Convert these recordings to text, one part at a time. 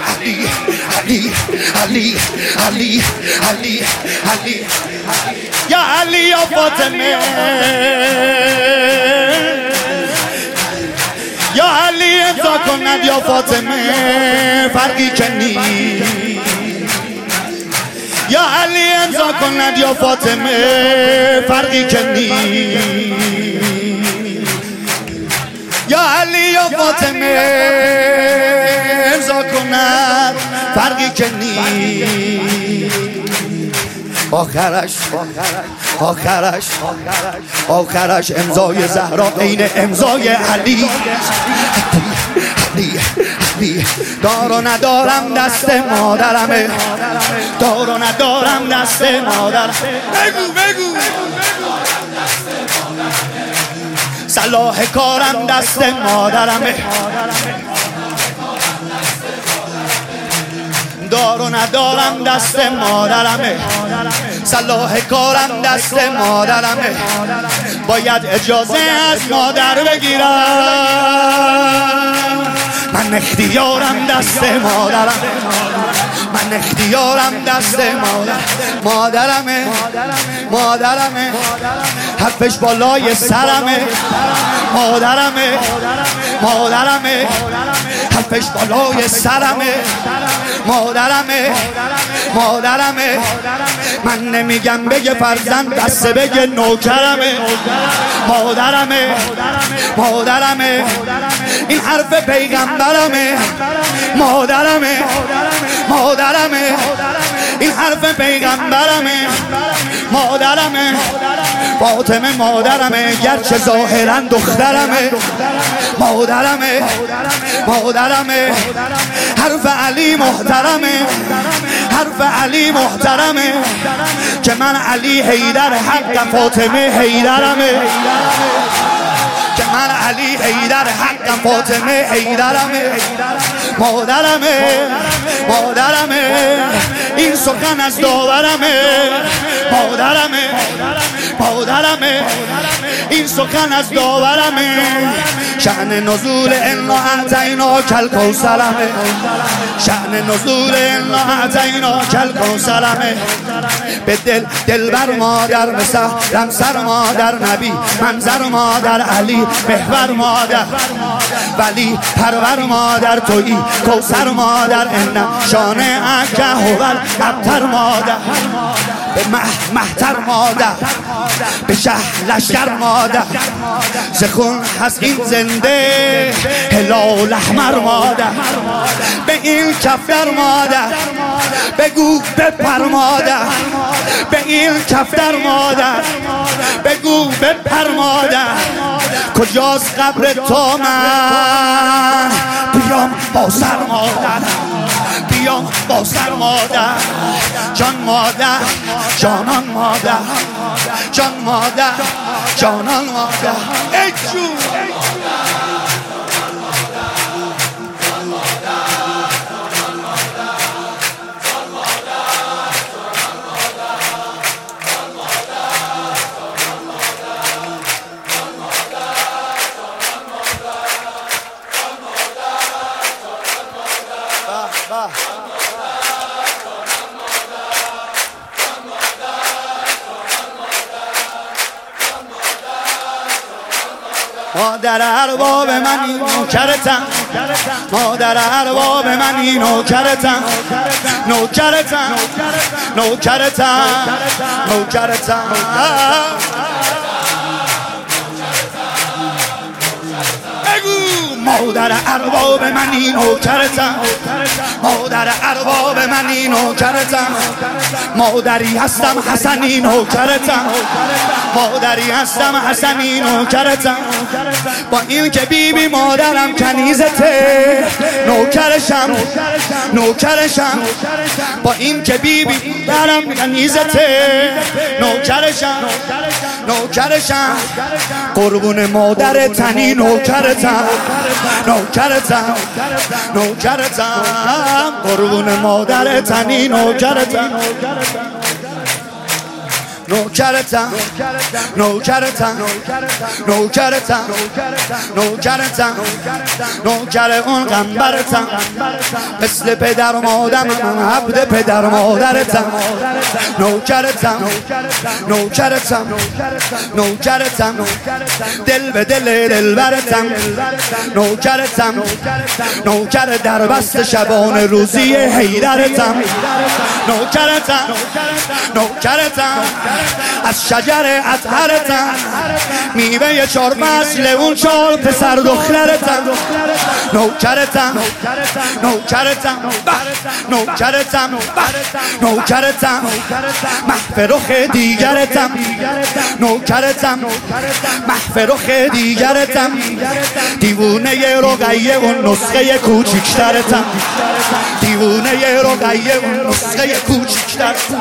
علی علی علی علی علی علی یا علی یا فاطمه یا علی امضا کند یا فاطمه فرقی که نیست یا علی امضا کند یا فاطمه فرقی که نیست یا علی یا فاطمه امضا کند فرقی که نیست آخرش امضای زهرا عین امضای علی علی دار و ندارم دست مادرمه دار و ندارم دست مادرم بگو صلاح کارم دست مادرمه دار و ندارم دست مادرمه صلاح کارم دست مادرمه باید اجازه از مادر بگیرم من اختیارم دست مادرمه من اختیارم دست مادرمه حرفش بالای سرمه مادرمه حرفش بالای سرمه مادرمه من نمیگم بگه فرزند بسه بگه نوکرمه مادرمه این حرف پیغمبرمه مادرمه این حرف پیغمبرمه مادرمه فاطمه مادرمه گرچه ظاهرا دخترمه مادرمه حرف علی محترمه که من علی حیدر حق فاطمه حیدرمه که من علی حیدر حق فاطمه حیدرمه مادرمه این سخن از داورمه مادرمه این سخن از داورمه شأن نزول انا اعطینا کل کوثرمه شأن نزول انا اعطینا کل کوثرمه به دلبر مادر مثل رمسر مادر نبی منظر مادر علی محور مادر ولی پرور مادر تویی کوثر مادر ان شانه اکه هول ابتر مادر به محتر مادر به شهر لشکر مادر زخون هست این زنده هلال احمر مادر به این کفتر مادر بگو بپر مادر به این کفتر مادر بگو بپر مادر کجاست قبر تو من بیام با سر مادر بیام با سر مادر جان مادر جانان مادر جان مادر جانان مادر ای جون مادر ارباب منی نوکرتم مادر ارباب منی نوکرتم مادر ارباب منی نوکرتم مادر ارباب منی نوکرتم مادری هستم حسنی نوکرتم مادری هستم حسنی نوکرتم با این که بیبی مادرم کنیزته نوکرشم با این که بیبی مادرم کنیزته نوکرشم قربون مادر تنی نوکرتم قربون مادر تنی نوکرتم نوکرتم نوکرتم نوکرتم نوکرتم نوکر اون قنبرتم مثل پدر و مادرم عبد پدر و مادرتم نوکرتم نوکرتم نوکرتم دل به دل دلبرتم نوکرتم نوکر در بست شبان روزی حیدرتم نوکرتم نوکرتم از شجر اطهرتم میوه 4 فصل اون 4 پسر دخترتم نوکرتم نوکرتم نوکرتم نوکرتم محفرخ دیگرتم نوکرتم محفرخ دیگرتم دیوونه رقیه اون نسخه کوچیکترتم دیوونه رقیه اون نسخه کوچیکترتم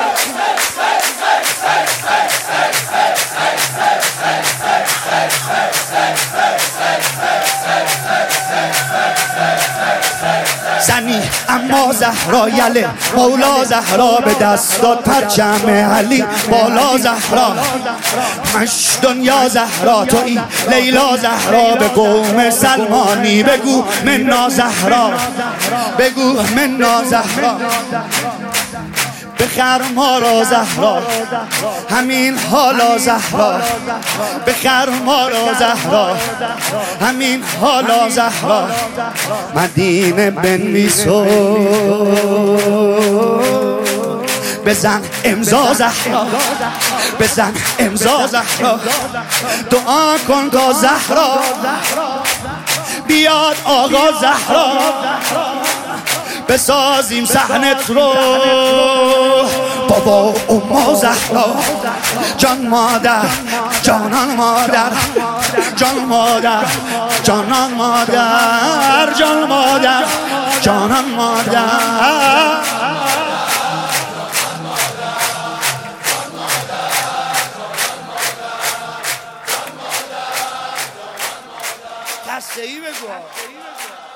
زنی اما زهرا یله مولا زهرا به دست داد پرچم علی بالا زهرا مش دنیا زهرا تویی لیلا زهرا به قوم سلمانی بگو منا زهرا بگو منا زهرا بخر ما را زهرا همین حالا زهرا بخر ما را زهرا همین حالا زهرا مدینه بنویسو بزن امضا زهرا بزن امضا زهرا دعا کن تا زهرا بیاد آقا زهرا بسازیم صحنت رو بابا اما زهرا جان مادر جانان مادر جان مادر جانان مادر جان مادر جانان مادر دسته ای بگو